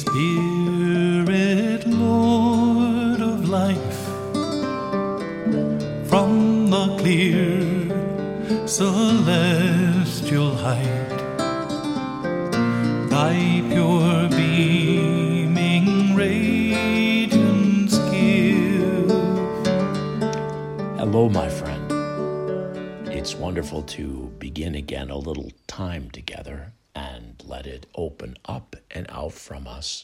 Spirit, Lord of life, from the clear celestial height, thy pure beaming radiance give. Hello, my friend. It's wonderful to begin again a little time together and let it open up and out from us.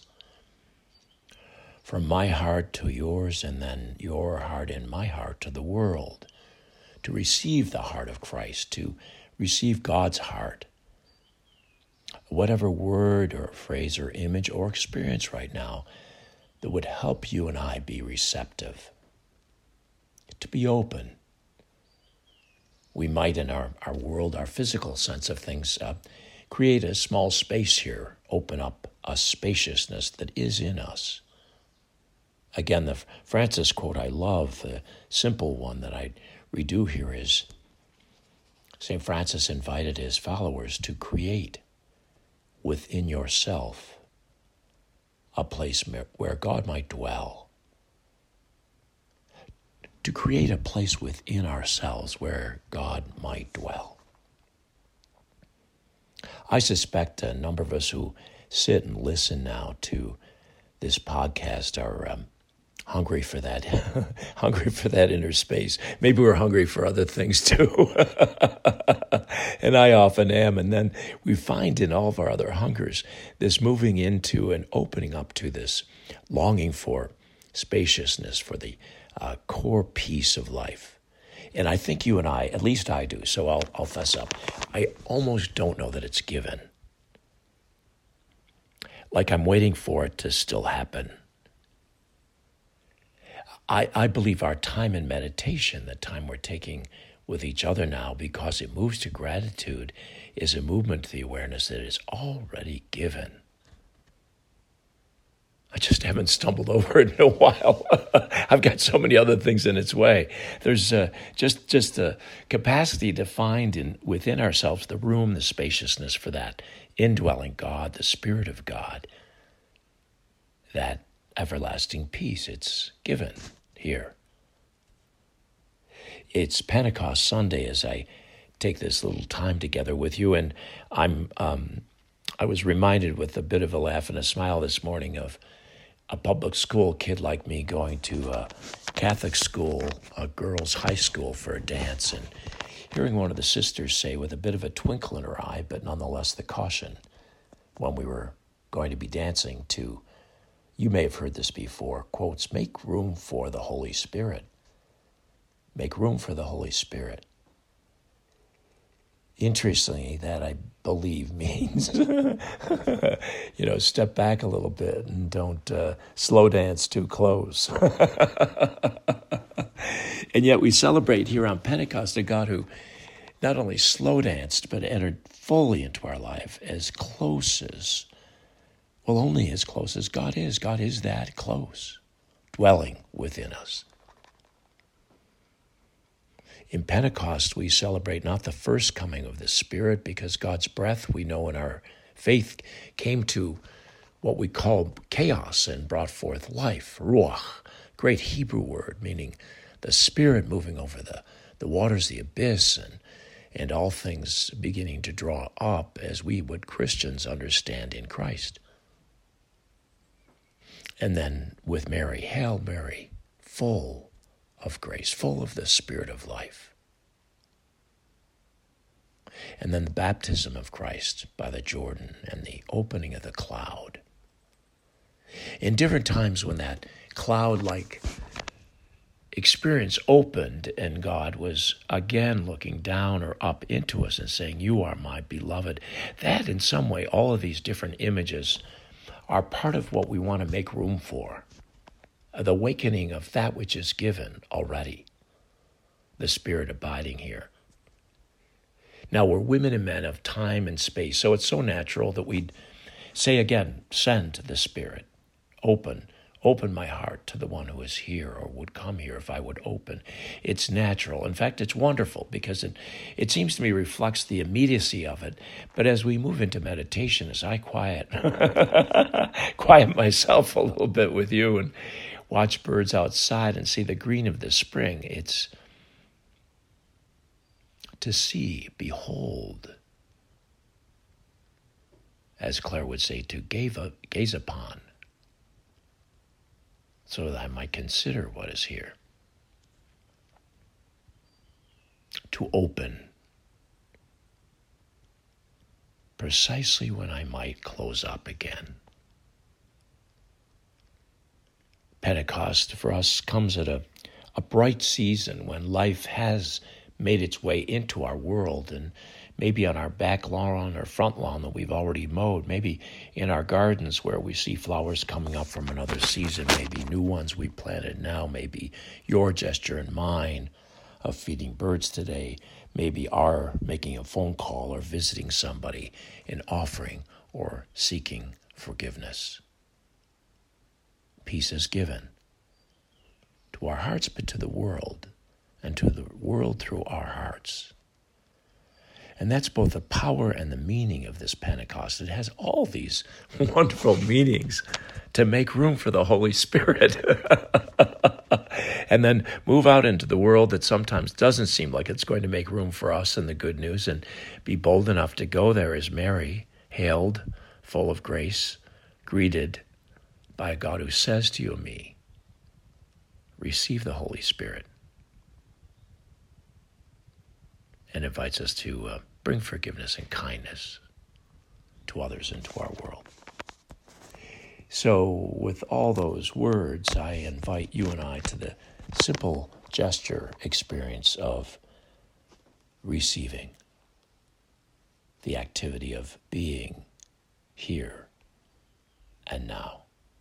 From my heart to yours, and then your heart and my heart to the world. To receive the heart of Christ, to receive God's heart. Whatever word or phrase or image or experience right now that would help you and I be receptive. To be open. We might, in our world, our physical sense of things, create a small space here, open up a spaciousness that is in us. Again, the Francis quote I love, the simple one that I redo here is, St. Francis invited his followers to create within yourself a place where God might dwell. To create a place within ourselves where God might dwell. I suspect a number of us who sit and listen now to this podcast are hungry for that, hungry for that inner space. Maybe we're hungry for other things too. And I often am. And then we find in all of our other hungers this moving into and opening up to this longing for spaciousness, for the core piece of life. And I think you and I, at least I do, so I'll fess up. I almost don't know that it's given. Like I'm waiting for it to still happen. I believe our time in meditation, the time we're taking with each other now, because it moves to gratitude, is a movement to the awareness that is already given. I just haven't stumbled over it in a while. I've got so many other things in its way. There's just the capacity to find within ourselves the room, the spaciousness for that indwelling God, the Spirit of God, that everlasting peace. It's given here. It's Pentecost Sunday as I take this little time together with you, and I was reminded with a bit of a laugh and a smile this morning of a public school kid like me going to a Catholic school, a girls' high school for a dance, and hearing one of the sisters say with a bit of a twinkle in her eye, but nonetheless the caution when we were going to be dancing to, you may have heard this before, quotes, make room for the Holy Spirit. Make room for the Holy Spirit. Interestingly, that I believe means, step back a little bit and don't slow dance too close. And yet we celebrate here on Pentecost a God who not only slow danced, but entered fully into our life only as close as God is. God is that close, dwelling within us. In Pentecost, we celebrate not the first coming of the Spirit, because God's breath, we know in our faith, came to what we call chaos and brought forth life, ruach, great Hebrew word, meaning the Spirit moving over the waters, the abyss, and all things beginning to draw up as we would Christians understand in Christ. And then with Mary, Hail Mary, full of grace, full of the Spirit of life. And then the baptism of Christ by the Jordan and the opening of the cloud. In different times when that cloud-like experience opened and God was again looking down or up into us and saying, you are my beloved, that in some way, all of these different images are part of what we want to make room for. The awakening of that which is given already, the Spirit abiding here. Now, we're women and men of time and space, so it's so natural that we'd say again, send the Spirit, open open my heart to the one who is here or would come here if I would open. It's natural. In fact, it's wonderful because it seems to me reflects the immediacy of it. But as we move into meditation, as I quiet myself a little bit with you and watch birds outside and see the green of the spring, it's to see, behold, as Claire would say, to gaze upon, so that I might consider what is here. To open, precisely when I might close up again. Pentecost for us comes at a bright season when life has made its way into our world, and maybe on our back lawn or front lawn that we've already mowed, maybe in our gardens where we see flowers coming up from another season, maybe new ones we planted now, maybe your gesture and mine of feeding birds today, maybe our making a phone call or visiting somebody in offering or seeking forgiveness. Peace is given to our hearts, but to the world, and to the world through our hearts. And that's both the power and the meaning of this Pentecost. It has all these wonderful meanings to make room for the Holy Spirit. And then move out into the world that sometimes doesn't seem like it's going to make room for us and the good news, and be bold enough to go there as Mary, hailed, full of grace, greeted by a God who says to you and me, receive the Holy Spirit, and invites us to bring forgiveness and kindness to others and to our world. So with all those words, I invite you and I to the simple gesture experience of receiving, the activity of being here and now,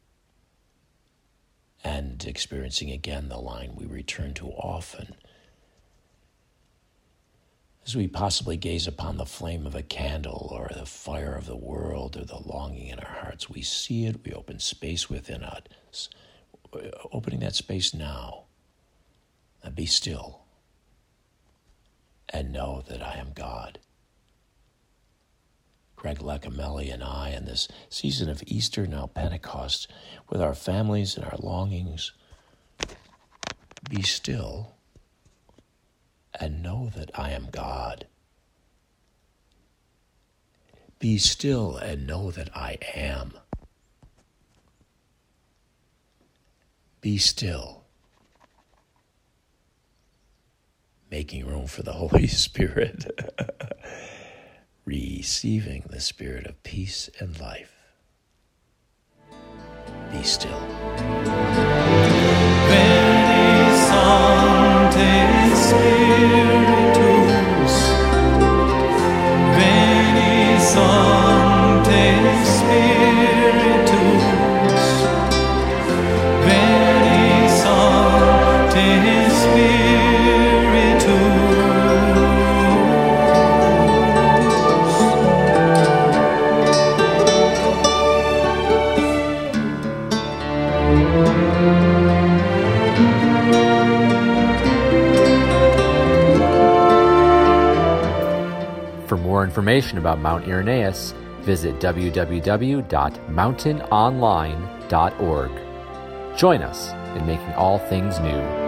and experiencing again the line we return to often as we possibly gaze upon the flame of a candle or the fire of the world or the longing in our hearts. We see it, we open space within us, opening that space now, and be still and know that I am God. Greg Leccamelli and I, in this season of Easter, now Pentecost, with our families and our longings, be still and know that I am God. Be still and know that I am. Be still, making room for the Holy Spirit, receiving the Spirit of peace and life. Be still. Spiritus, veni Sancte Spiritus, veni Sancte For more information about Mount Irenaeus, visit www.mountainonline.org. Join us in making all things new.